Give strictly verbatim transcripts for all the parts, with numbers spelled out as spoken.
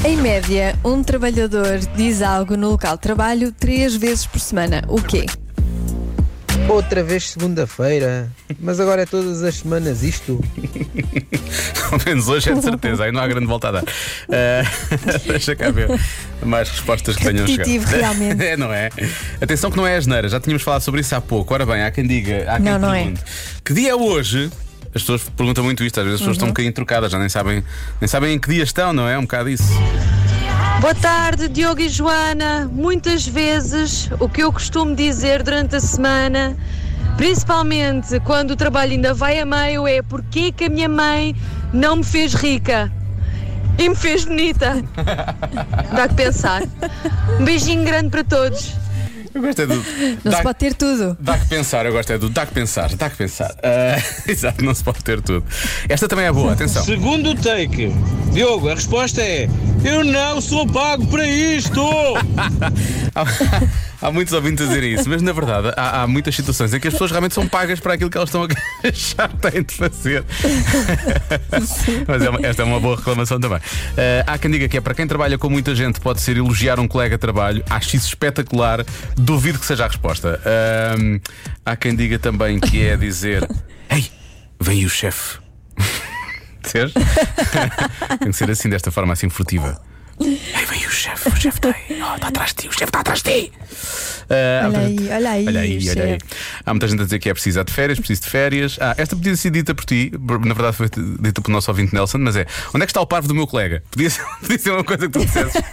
Em média, um trabalhador diz algo no local de trabalho três vezes por semana. O quê? Outra vez segunda-feira, mas agora é todas as semanas isto. Ao menos hoje é de certeza, aí não há grande volta a dar. Uh, deixa cá ver mais respostas que tenham chegado. Repetitivo, realmente. É, não é? Atenção que não é asneira, já tínhamos falado sobre isso há pouco. Ora bem, há quem diga, há quem Não, não é. pergunte. Que dia é hoje? As pessoas perguntam muito isto, às vezes as pessoas estão um bocadinho trocadas, já nem sabem, nem sabem em que dia estão, não é? Um bocado isso. Boa tarde, Diogo e Joana. Muitas vezes o que eu costumo dizer durante a semana, principalmente quando o trabalho ainda vai a meio, é porque que a minha mãe não me fez rica e me fez bonita. Dá que pensar. Um beijinho grande para todos. Eu gosto é do. Não dá, se pode ter tudo. Dá que pensar, eu gosto é do dá que pensar, dá que pensar. Uh, exato, não se pode ter tudo. Esta também é boa, atenção. Segundo take, Diogo, a resposta é: eu não sou pago para isto! há, há muitos ouvintes a dizer isso, mas na verdade há, há muitas situações em que as pessoas realmente são pagas para aquilo que elas estão a achar que têm de fazer. Mas é uma, esta é uma boa reclamação também. Uh, há quem diga que é para quem trabalha com muita gente, pode ser elogiar um colega de trabalho. Acho isso espetacular. Duvido que seja a resposta. Uh, há quem diga também que é dizer: ei, vem aí o chefe. Tem que ser assim, desta forma assim furtiva. Ei, vem o chefe, o chefe está aí, oh, está atrás de ti, o chefe está atrás de ti. Uh, Olha aí, olha aí, olha aí, o olha aí. chefe. Há muita gente a dizer que é preciso de férias, preciso de férias. Ah, esta podia ser dita por ti, na verdade foi dita pelo nosso ouvinte Nelson, mas é: onde é que está o parvo do meu colega? Podia ser, podia ser uma coisa que tu dissesses.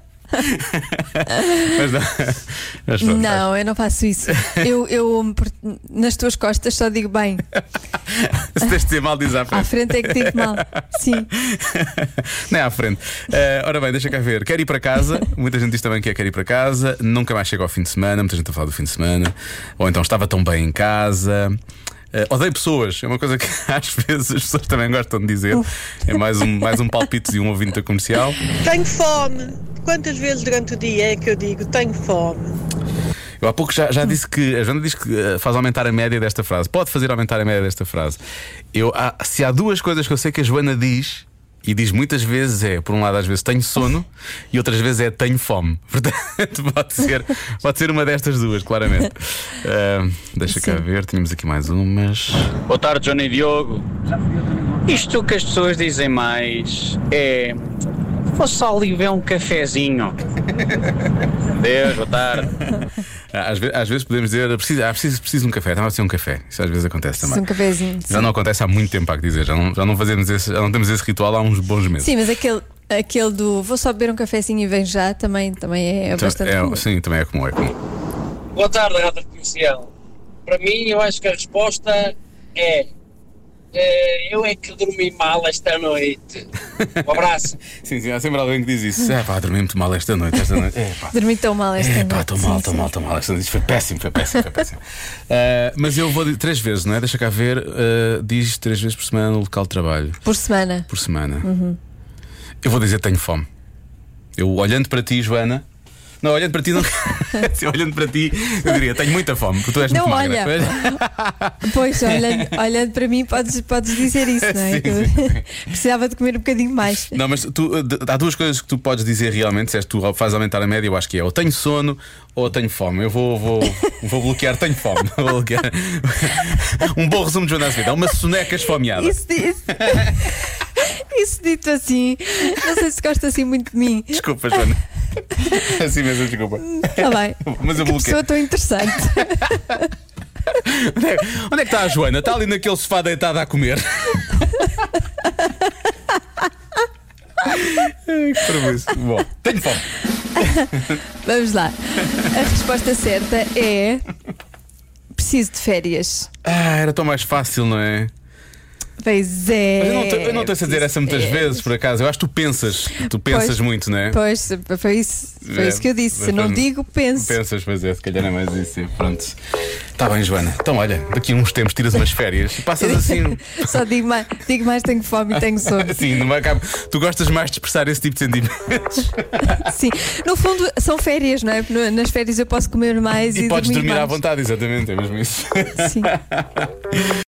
Mas não, mas pronto, Não, eu não faço isso. Eu, eu por- nas tuas costas só digo bem. se tens de dizer mal, diz à frente. À frente é que digo mal. Sim. Não é à frente. Uh, ora bem, deixa cá ver. Quer ir para casa. Muita gente diz também que é quer ir para casa. Nunca mais chega ao fim de semana. Muita gente a falar do fim de semana. Ou então estava tão bem em casa. Uh, odeio pessoas. É uma coisa que às vezes as pessoas também gostam de dizer. É mais um, mais um palpite de um ouvinte da comercial. Tenho fome. Quantas vezes durante o dia é que eu digo tenho fome? Eu há pouco já, já disse que a Joana diz que uh, faz aumentar a média desta frase. Pode fazer aumentar a média desta frase. Eu, há, se há duas coisas que eu sei que a Joana diz, e diz muitas vezes, é: por um lado, às vezes tenho sono, e outras vezes é tenho fome. Portanto, pode ser, pode ser uma destas duas, claramente. Uh, deixa cá Sim. ver, tínhamos aqui mais umas. Boa tarde, Joana e Diogo. Isto que as pessoas dizem mais é: vou só ali ver um cafezinho. Deus, boa tarde. Às vezes, às vezes podemos dizer: preciso, ah, preciso, preciso de um café, estava a ser um café. Isso às vezes acontece também. Um cafezinho. Já não acontece há muito tempo, há que dizer. Já não, já não fazemos esse, já não temos esse ritual há uns bons meses. Sim, mas aquele, aquele do vou só beber um cafezinho e venho já também, também é Então, bastante é, comum. sim, também é comum, é comum. Boa tarde, Rádio Comercial. Para mim, eu acho que a resposta é: eh, eu é que dormi mal esta noite. Um abraço. Sim, sim, há sempre alguém que diz isso. É pá, dormi muito mal esta noite. Esta noite. É pá. Dormi tão mal esta É noite. pá, estou mal, Sim, estou sim. mal, estou mal esta noite. Isto foi péssimo, foi péssimo, foi péssimo. Uh, mas eu vou dizer três vezes, não é? Deixa cá ver. Uh, diz três vezes por semana no local de trabalho. Por semana. Por semana. Eu vou dizer tenho fome. Eu olhando para ti, Joana. Não, olhando para ti, não. Sim, olhando para ti, eu diria: tenho muita fome, porque tu és Não, muito magra. olha. Pois, olhando, olhando para mim, podes, podes dizer isso, não é? Sim, Que eu sim. precisava de comer um bocadinho mais. Não, mas tu, de- há duas coisas que tu podes dizer realmente. Se és tu fazes aumentar a média, eu acho que é: ou tenho sono ou tenho fome. Eu vou, vou, vou bloquear tenho fome. Vou bloquear. Um bom resumo de Joana Azevedo: é uma soneca esfomeada. Isso, isso, isso dito assim, não sei se gosta assim muito de mim. Desculpa, Joana. Assim mesmo, desculpa. Está bem. Mas eu Que bloqueei. pessoa tão interessante. Onde é, onde é que está a Joana? Está ali naquele sofá deitada a comer. Ai, que parabéns. Bom, tenho fome. Vamos lá. A resposta certa é: preciso de férias. Ah, era tão mais fácil, não é? Pois é. Mas eu não, te, eu não estou a dizer essa muitas preciso de vezes, por acaso. Eu acho que tu pensas. Tu pensas Pois. muito, não é? Pois, foi isso, foi É, isso que eu disse. Se mas não pronto. digo, penso. Pensas, pois é, se calhar é mais isso. sim. Pronto. Está bem, Joana. Então, olha, daqui a uns tempos tiras umas férias e passas assim. Só digo mais, digo mais, tenho fome e tenho sono. Assim, não vai acabar. Tu gostas mais de expressar esse tipo de sentimentos. Sim, no fundo são férias, não é? Porque nas férias eu posso comer mais e, E podes dormir à mais. vontade, exatamente, é mesmo isso. Sim.